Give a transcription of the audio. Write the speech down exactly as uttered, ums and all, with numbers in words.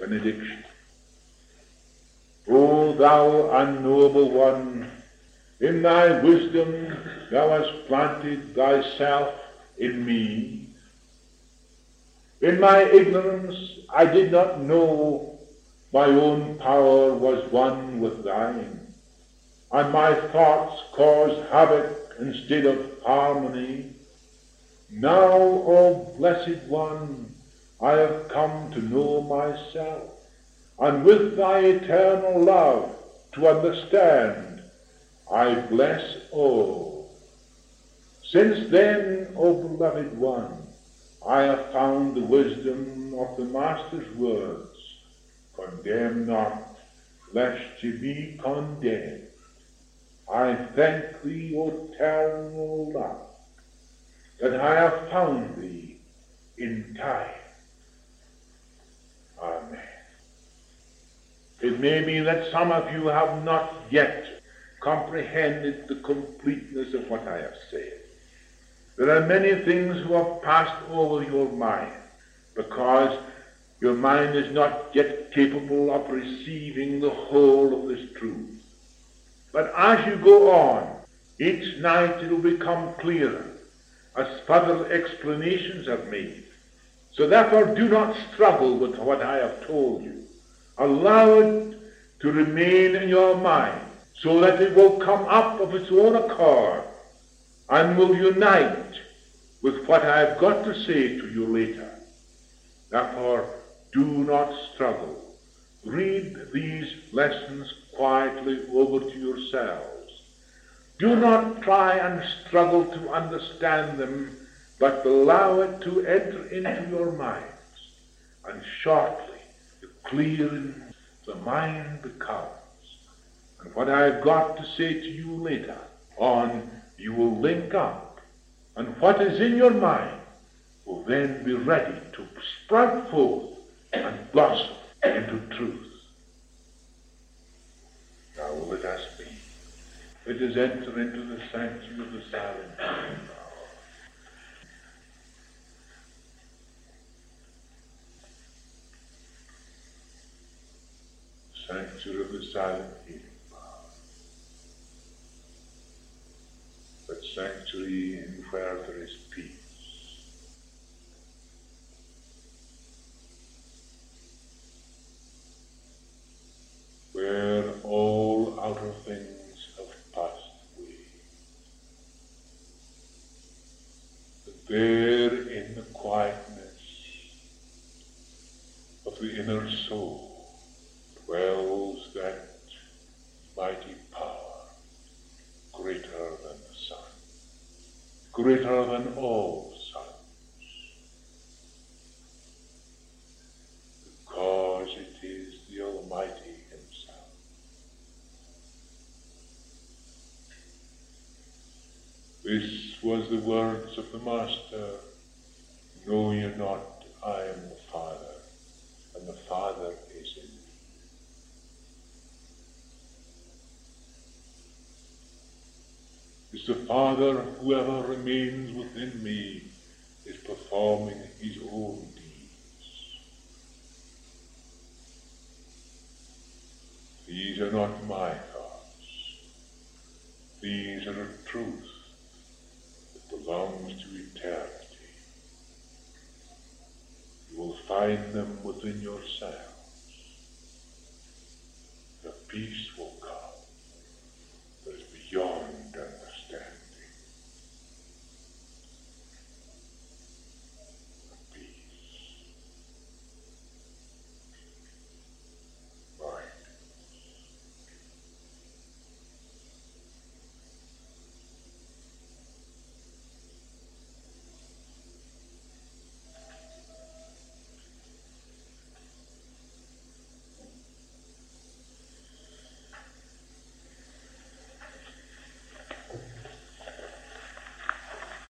benediction. O thou unknowable one, in thy wisdom thou hast planted thyself in me. In my ignorance I did not know my own power was one with thine, and my thoughts caused havoc instead of harmony. Now, O blessed one, I have come to know myself, and with thy eternal love to understand, I bless all. Since then, O beloved one, I have found the wisdom of the Master's words, condemn not, lest ye be condemned. I thank thee, O eternal love, that I have found thee in time. Amen. It may be that some of you have not yet comprehended the completeness of what I have said. There are many things who have passed over your mind because your mind is not yet capable of receiving the whole of this truth. But as you go on, each night it will become clearer as further explanations are made. So therefore do not struggle with what I have told you. Allow it to remain in your mind so that it will come up of its own accord and will unite with what I have got to say to you later. Therefore, do not struggle. Read these lessons quietly over to yourselves. Do not try and struggle to understand them, but allow it to enter into your minds. And shortly, the clearing the mind becomes. And what I have got to say to you later on, you will link up. And what is in your mind will then be ready to sprout forth and blossom into truth. Now let us be. Let us enter into the sanctuary of the silent hearing now. Sanctuary of the silent hearing power. That sanctuary in where there is peace. Where all outer things have passed away. But there in the quietness of the inner soul dwells that mighty power, greater than the sun, greater than all suns, because it is the Almighty Himself. This was the words of the Master, know ye not I am the Father, and the Father is in me. Is the Father, whoever remains within me is performing his own deeds. These are not my thoughts. These are a truth that belongs to eternity. You will find them within yourselves. The peaceful